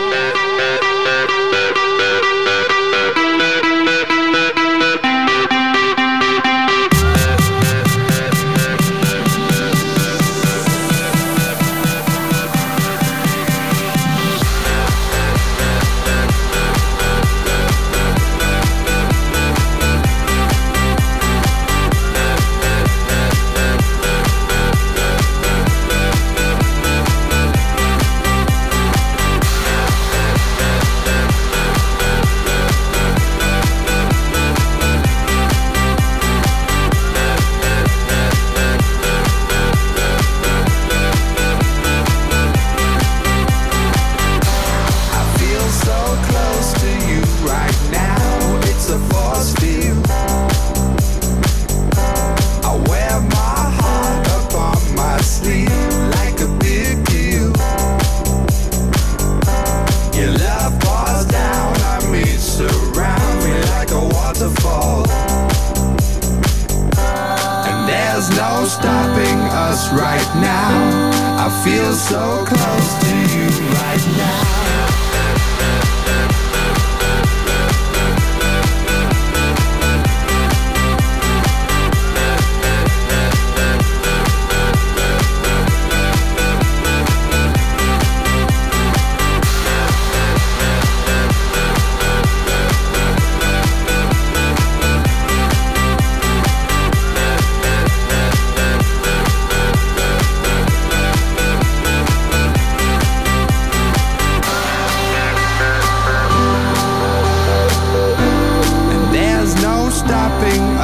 Right now, I feel so close to you right now.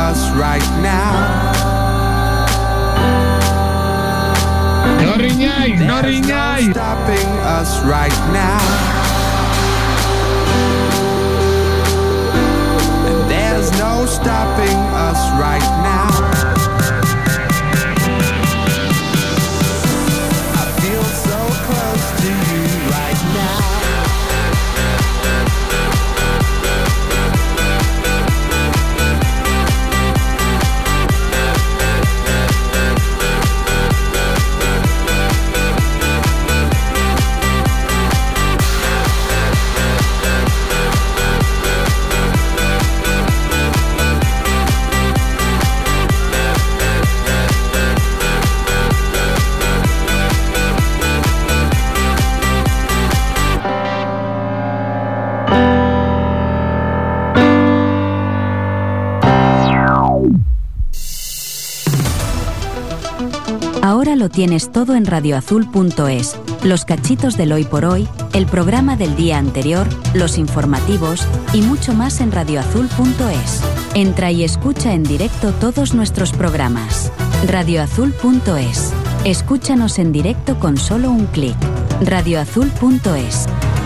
us right now. No riñáis, no riñáis. Stopping us right now. And there's no stopping us right now. I feel so close to you right now. Ahora lo tienes todo en radioazul.es. Los cachitos del hoy por hoy, el programa del día anterior, los informativos y mucho más en radioazul.es. Entra y escucha en directo todos nuestros programas. radioazul.es. Escúchanos en directo con solo un clic. radioazul.es.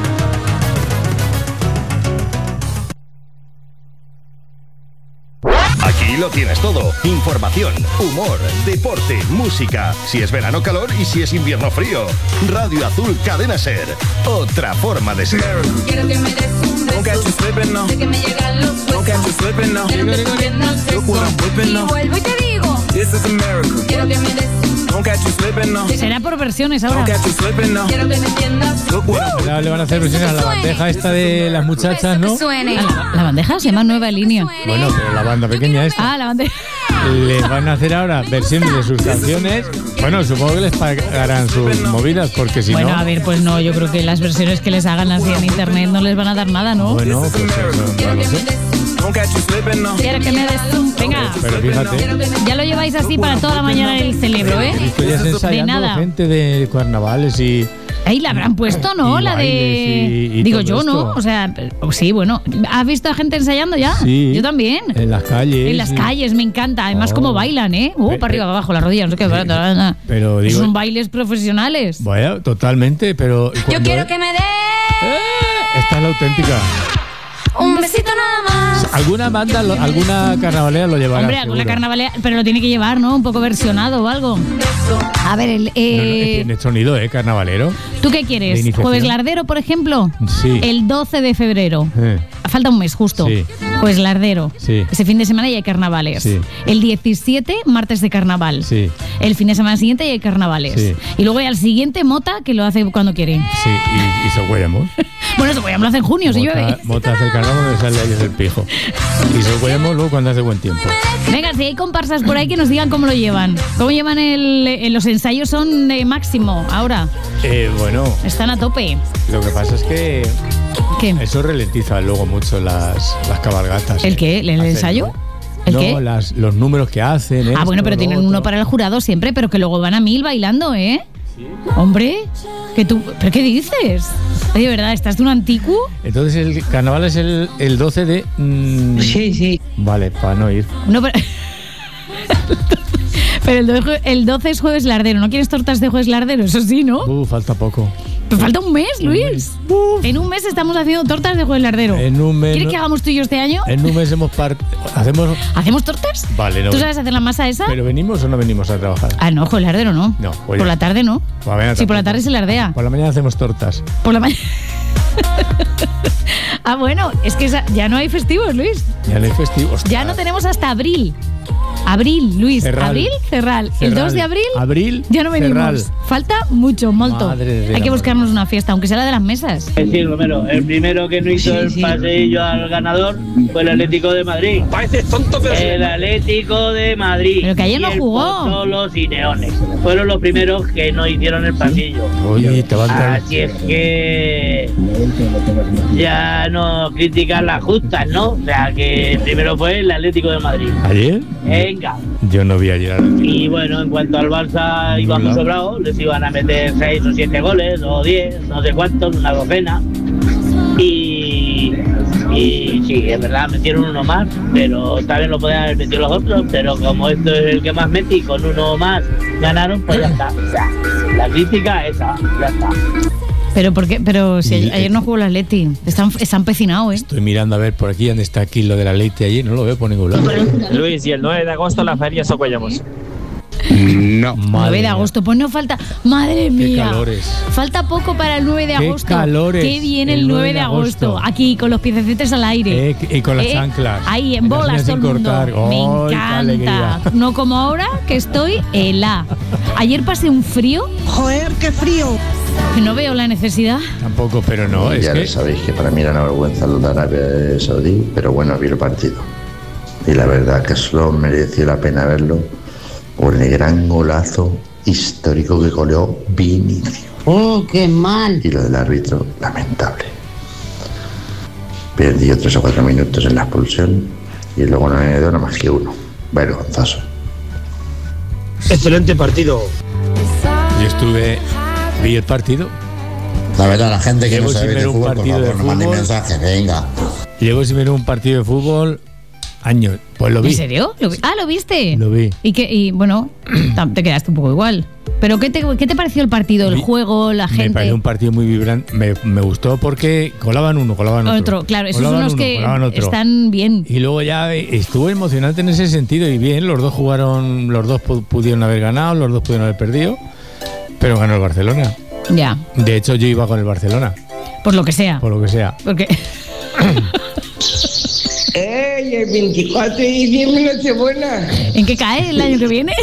Aquí lo tienes todo. Información, humor, deporte, música. Si es verano, calor, y si es invierno, frío. Radio Azul Cadena Ser. Otra forma de ser. Quiero que me des un beso. Sé que me llegan los huesos. Quiero que me entiendas eso. Y vuelvo y te digo. Quiero que me des un beso. Será por versiones ahora. Quiero que me entiendas. Ahora le van a hacer versiones a la bandeja esta de las muchachas, ¿no? La bandeja se llama Nueva Línea. Bueno, pero la banda pequeña esta. Ah, la bandeja. Le van a hacer ahora versiones de sus canciones. Bueno, supongo que les pagarán sus movidas, porque si bueno, no... a ver, pues no, yo creo que las versiones que les hagan así en internet no les van a dar nada, ¿no? Bueno, pues eso, no lo sé. Quiero que me des un... Venga. Pero fíjate. Ya lo lleváis así para toda la mañana en el cerebro, ¿eh? Estoy ya De ensayando nada. gente de carnavales y... Ahí la habrán puesto, ¿no? Y La de... y Digo todo yo, ¿no? esto. O sea, sí, bueno. ¿Has visto a gente ensayando ya? Sí. Yo también. En las calles. En las sí. calles, me encanta. Además, Oh. cómo bailan, ¿eh? Para arriba, para abajo, la rodilla, no sé qué. Pero digo... Son bailes profesionales. Bueno, totalmente, pero... Yo cuando- quiero que me des Esta es la auténtica. un besito nada más. ¿Alguna banda, alguna carnavalera lo llevará? Hombre, alguna seguro. carnavalera, pero lo tiene que llevar, ¿no? Un poco versionado o algo. A ver, Tiene sonido, carnavalero. ¿tú qué de quieres? iniciación. ¿Jueves Lardero, por ejemplo? Sí. El 12 de febrero. Eh, Falta un mes, justo. Sí. Jueves Lardero. Sí. Ese fin de semana ya hay carnavales. Sí. El 17, martes de carnaval. Sí. El fin de semana siguiente ya hay carnavales. Sí. Y luego ya el siguiente, Mota, que lo hace cuando quiere. Sí, y Socuellamos. Bueno, eso lo hace en junio, si llueve. Mota hace el carnaval donde sale ahí es el pijo. Y Socuellamos luego cuando hace buen tiempo. Venga, si hay comparsas por ahí que nos digan cómo lo llevan. ¿Cómo llevan los ensayos? Son máximo ahora. Bueno, Están a tope. lo que pasa es que ¿Qué? eso ralentiza luego mucho las cabalgatas. ¿El qué? ¿El ensayo? ¿El no, qué? los números que hacen. Ah, bueno, pero tienen uno para el jurado siempre, pero que luego van a 1000 bailando, ¿eh? Hombre, que tú... ¿Pero qué dices? Oye, ¿verdad? ¿Estás de un anticuo? Entonces el carnaval es el 12 de... Sí, sí. Vale, para no ir. No, pero... Pero el 12 es Jueves Lardero. ¿No quieres tortas de Jueves Lardero? Eso sí, ¿no? Falta poco. Pero falta un mes, Luis. En un mes estamos haciendo tortas de Jueves Lardero. En un mes... ¿Quieres que hagamos tú y yo este año? En un mes hacemos... ¿Hacemos tortas? Vale, no. ¿Tú sabes hacer la masa esa? ¿Pero venimos o no venimos a trabajar? Ah, no, Jueves Lardero no. No, pues Por ya. la tarde no. Por la mañana Sí, por la tampoco. tarde se lardea. Por la mañana hacemos tortas. Por la mañana. Ah, bueno, es que ya no hay festivos, Luis. Ya no hay festivos. Ya no tenemos hasta abril. Abril, Luis. Cerral. Abril, Cerral. El 2 de abril. Abril, Ya no venimos. Cerral. Falta mucho, molto. Madre de Hay que la buscarnos una fiesta, aunque sea la de las mesas. Sí, Romero, el primero que no hizo el paseillo al ganador fue el Atlético de Madrid. Parece tonto, pero el Atlético de Madrid. Pero que ayer no Y el jugó. Pozuelo y Leones fueron los primeros que no hicieron el pasillo. Oye, te va a entrar... Así es que ya no critican las justas, ¿no? O sea que primero fue el Atlético de Madrid. ¿Ayer? Venga. Yo no vi ayer. Y bueno, en cuanto al Barça iba muy sobrado, les iban a meter 6 o 7 goles o 10, no sé cuántos, una docena. Y Y sí, es verdad, metieron uno más, pero también lo podían haber metido los otros, pero como esto es el que más metí, con uno más ganaron, pues ya está. O sea, la crítica esa, ya está. Pero ¿por qué? Pero si ayer no jugó el Atleti, está empecinado, ¿eh? Estoy mirando a ver por aquí dónde está aquí lo del Atleti allí, no lo veo por ningún lado. Luis, y el 9 de agosto la feria Socuellamos. No, 9 de agosto, pues no falta. Madre mía. Qué calores. Falta poco para el 9 de agosto. Qué calores. Qué viene el 9 de agosto. Aquí con los piececitos al aire. Y con las chanclas. Ahí en bolas todo el mundo. Me encanta. No como ahora que estoy helada. Ayer pasé un frío. Joder, qué frío. Que no veo la necesidad. Tampoco, pero no. Ya lo sabéis que para mí era una vergüenza lo de Arabia Saudí, pero bueno, vi el partido. Y la verdad que solo mereció la pena verlo por el gran golazo histórico que goleó Vinicius. ¡Oh, qué mal! Y lo del árbitro, lamentable. Perdió 3 o 4 minutos en la expulsión y luego no me dio nada más que uno. Vergonzoso. Excelente partido. Yo vi el partido. La verdad, la gente que Llevo no sabe sin de ver un fútbol, por partido favor, de no mande fútbol. mensajes, venga. Llevo sin ver un partido de fútbol años. Pues lo vi. ¿En serio? ¿Lo viste? Lo vi. Y bueno, te quedaste un poco igual. ¿Pero qué te pareció el partido? ¿El juego? ¿La gente? Me pareció un partido muy vibrante. Me gustó porque colaban uno, colaban otro. Claro, esos Colaban son los uno, que colaban otro. están bien. Y luego ya estuvo emocionante en ese sentido y bien. Los dos jugaron, los dos pudieron haber ganado, los dos pudieron haber perdido, pero ganó el Barcelona. Ya. De hecho, yo iba con el Barcelona. Por lo que sea. Por lo que sea. Porque... ¡Ey, el 24 de diciembre, Nochebuena! ¿En qué cae el año que viene?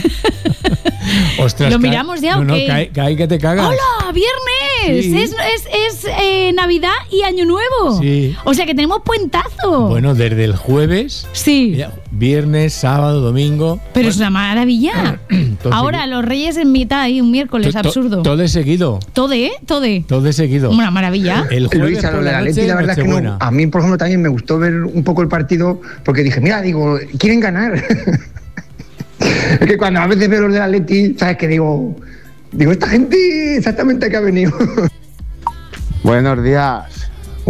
Ostras, ¿Lo miramos ya o qué? Cae que te cagas. ¡Hola! ¡Viernes! Sí. Es Navidad y Año Nuevo. Sí. O sea que tenemos puentazo. Bueno, desde el jueves. Sí. Viernes, sábado, domingo. Pero es una maravilla. Ahora los Reyes en mitad ahí, un miércoles, absurdo. Todo de seguido. Todo de seguido. Una maravilla. El jueves Luis, a lo por de la Atleti, la verdad es que no. A mí, por ejemplo, también me gustó ver un poco el partido porque dije, mira, digo, quieren ganar. Es que cuando a veces veo los del Atleti, ¿sabes qué? Digo, esta gente exactamente que ha venido. Buenos días.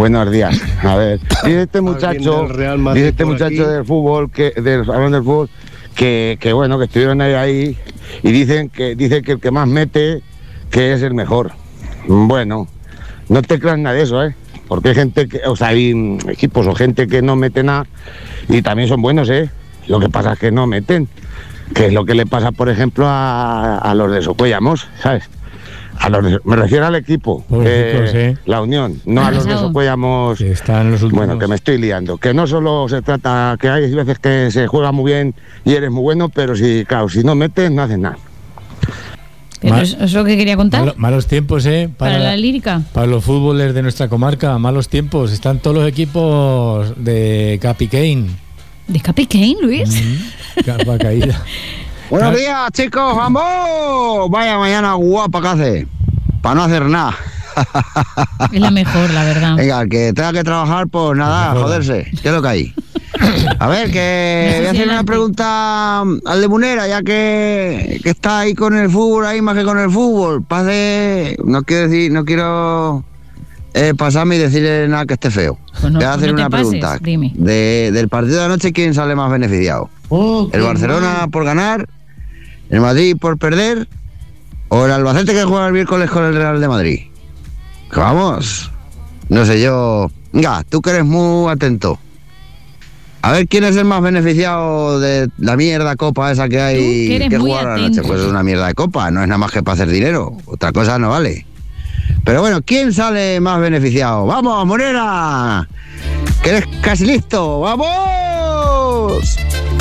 A ver, dice este muchacho del fútbol, hablando del fútbol, que bueno, que estuvieron ahí y dice que el que más mete, que es el mejor. Bueno, no te creas nada de eso, porque hay gente hay equipos o gente que no mete nada y también son buenos, Lo que pasa es que no meten, que es lo que le pasa, por ejemplo, a los de Socuellamos, ¿sabes? Me refiero al equipo, la Unión, no a los de Socuellamos. Que están los últimos. Bueno, que me estoy liando. Que no solo se trata, que hay veces que se juega muy bien y eres muy bueno, pero si no metes, no haces nada. Pero ¿eso es lo que quería contar? Malos tiempos, Para la lírica. Para los fútbolers de nuestra comarca, malos tiempos. Están todos los equipos de Capi Kane. ¿De Capi Kane, Luis? Capa caída. Buenos días, chicos, vamos. Vaya mañana guapa que hace, para no hacer nada. Es la mejor, la verdad. Venga, el que tenga que trabajar, pues nada, joderse. ¿Qué es lo que hay? A ver, que voy a hacer una pregunta al de Munera, ya que está ahí con el fútbol, ahí más que con el fútbol. No quiero pasarme y decirle nada que esté feo. Pues no, voy a hacer una pregunta. Dime. Del partido de anoche, ¿quién sale más beneficiado? ¿El Barcelona por ganar? ¿El Madrid por perder? ¿O el Albacete que juega el miércoles con el Real de Madrid? Vamos, no sé yo. Venga, tú que eres muy atento. A ver quién es el más beneficiado de la mierda copa esa que hay que jugar a la noche. Pues es una mierda de copa, no es nada más que para hacer dinero. Otra cosa no vale. Pero bueno, ¿quién sale más beneficiado? ¡Vamos, Morena! ¡Que eres casi listo! ¡Vamos!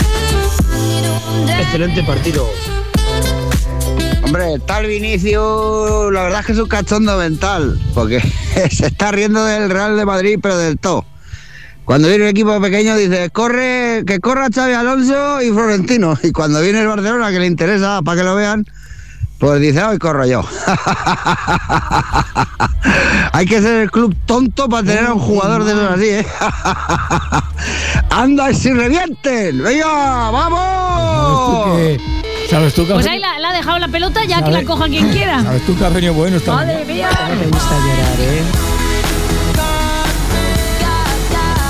Excelente partido. Hombre, tal Vinicius, la verdad es que es un cachondo mental, porque se está riendo del Real de Madrid, pero del todo. Cuando viene un equipo pequeño dice, que corra Xavi Alonso y Florentino. Y cuando viene el Barcelona, que le interesa para que lo vean, pues dice, hoy corro yo. Hay que ser el club tonto para tener a un jugador de esos así, ¡Anda y si revienten! ¡Venga, vamos! ¿Sabes tú que pues ahí la ha dejado la pelota, ya que la coja quien quiera. ¿Sabes tú que has venido bueno esta ¡Madre mía! Me gusta llorar,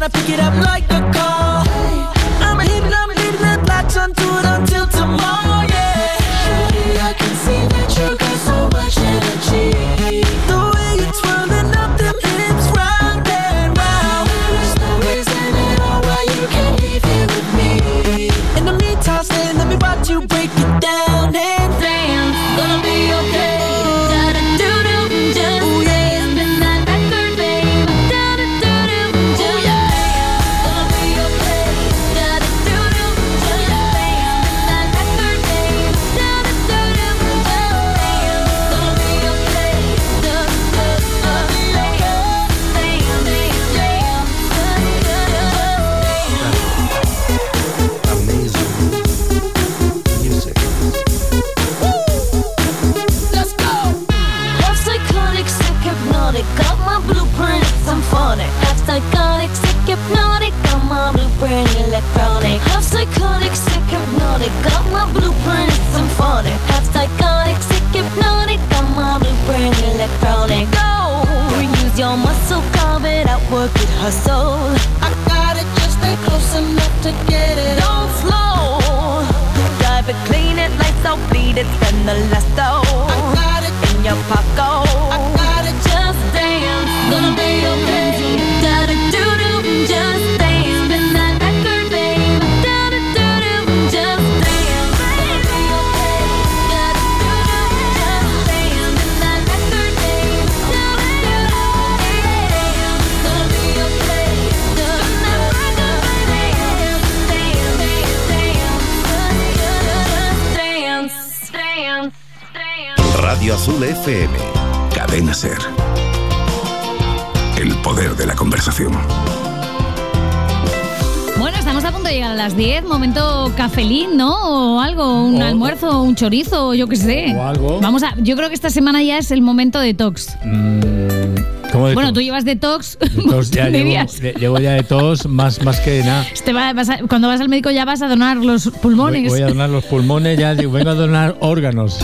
I pick it up like a call. I'm leaving that latch onto it until tomorrow, yeah. Shorty, I can see that you got so much energy. The way you're twirling up them hips round and round. There's no reason at all why you can't leave here with me. In the meantime, stay, let me watch you break it down and dance. Gonna be okay. Got my blueprint, symphonic. Half psychotic, sick, hypnotic. Got my blueprint, electronic. Half psychotic, sick, hypnotic. Got my blueprint, symphonic. Half psychotic, sick, hypnotic. Got my blueprint, electronic. Go! Use your muscle, carve it out, work it, hustle. I got it, just stay close enough to get it on slow. Drive it, clean it, lights out, beat it, spend the last dough. I got it in your pocket. Just dance, gonna be okay. Da-da-doo-doo, just dance. Spin that record, babe. Da-da-doo-doo, just dance. Gonna be okay. Da-da-doo-doo, just dance. Spin that record, babe. Da-da-doo-doo, gonna be okay. Spin that record, babe. Dance, dance, dance, dance. Radio Azul FM. Cadena Ser. El poder de la conversación. Bueno, estamos a punto de llegar a las 10. Momento cafelín, ¿no? O algo, un almuerzo, un chorizo, yo qué sé. O algo. Yo creo que esta semana ya es el momento detox. ¿Cómo bueno, tú llevas detox. Ya llevo ya detox más que nada. Cuando vas al médico ya vas a donar los pulmones. Voy a donar los pulmones, ya digo, vengo a donar órganos.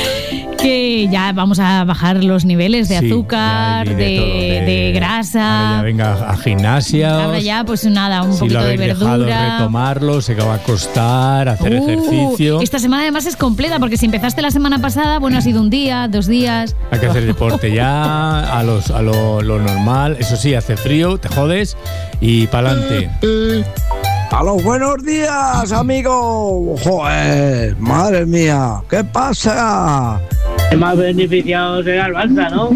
Que ya vamos a bajar los niveles de azúcar, de grasa. Ahora ya venga a gimnasia. Ahora ya, pues nada, un poquito de verdura. Dejado retomarlo, se va a costar, hacer ejercicio. Esta semana además es completa, porque si empezaste la semana pasada, bueno, ha sido un día, 2 días. Hay que hacer deporte ya, a lo normal. Eso sí, hace frío, te jodes y pa'lante. A los buenos días, amigo. Joder, madre mía, ¿qué pasa? El más beneficiado será el Barça, ¿no?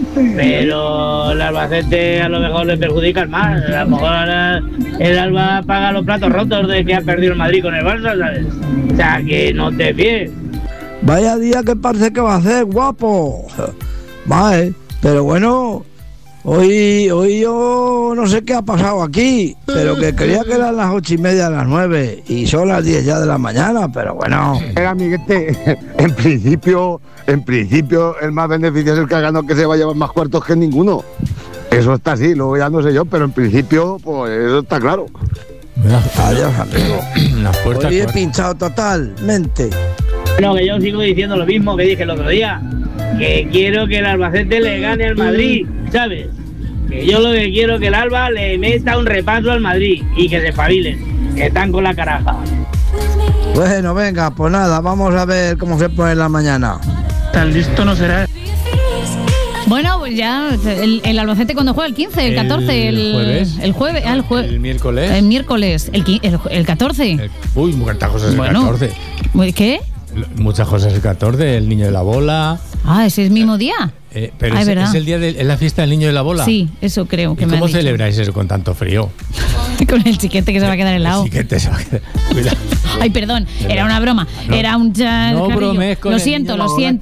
Pero el Albacete a lo mejor le perjudica más. A lo mejor ahora el Alba paga los platos rotos de que ha perdido el Madrid con el Barça, ¿sabes? O sea, que no te fíes. Vaya día que parece que va a ser, guapo. Vale, pero bueno, hoy yo no sé qué ha pasado aquí, pero que creía que eran las 8:30 de las 9 y son las 10 ya de la mañana, pero bueno. Amiguete, en principio el más beneficioso es el que ha ganado, que se va a llevar más cuartos que ninguno. Eso está así, luego ya no sé yo, pero en principio pues eso está claro. Adiós, amigo. Hoy he pinchado totalmente. Bueno, que yo sigo diciendo lo mismo que dije el otro día, que quiero que el Albacete le gane al Madrid, ¿sabes? Que yo lo que quiero es que el Alba le meta un repaso al Madrid y que se espabilen, que están con la caraja. Bueno, venga, pues nada, vamos a ver cómo se pone la mañana. Tan listo no será. Bueno, pues ya el Albacete cuando juega el 15, el 14, el jueves, el miércoles. El miércoles, el 14. Uy, muchas cosas el 14. ¿Qué? Muchas cosas el 14, el niño de la bola. Ah, ese es el mismo día. Pero es el día es la fiesta del niño de la bola. Sí, eso creo que ¿Y me cómo ha dicho. celebráis eso con tanto frío? Con el chiquete que se va a quedar helado. El chiquete se va a quedar. Cuidado. Ay, perdón, era una broma. No, era un no bromes con Lo el siento, niño de la lo bola. siento.